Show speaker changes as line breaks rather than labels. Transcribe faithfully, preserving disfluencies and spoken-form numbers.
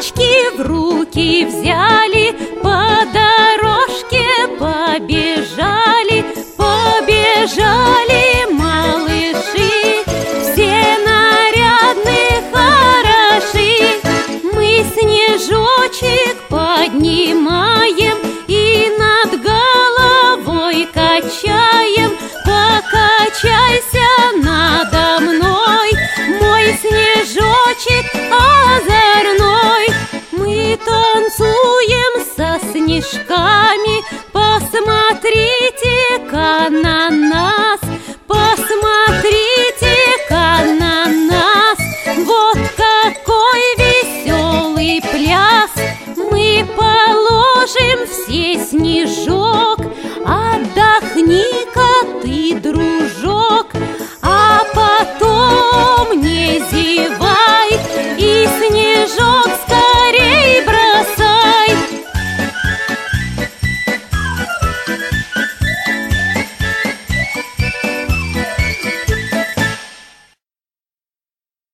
Ручки в руки взяли, по дорожке побежали, побежали малыши, все нарядные, хороши. Мы снежочек поднимаем и над головой качаем. Покачайся надо мной, мой снежочек озорной. Мы танцуем со снежками, посмотрите-ка на нас.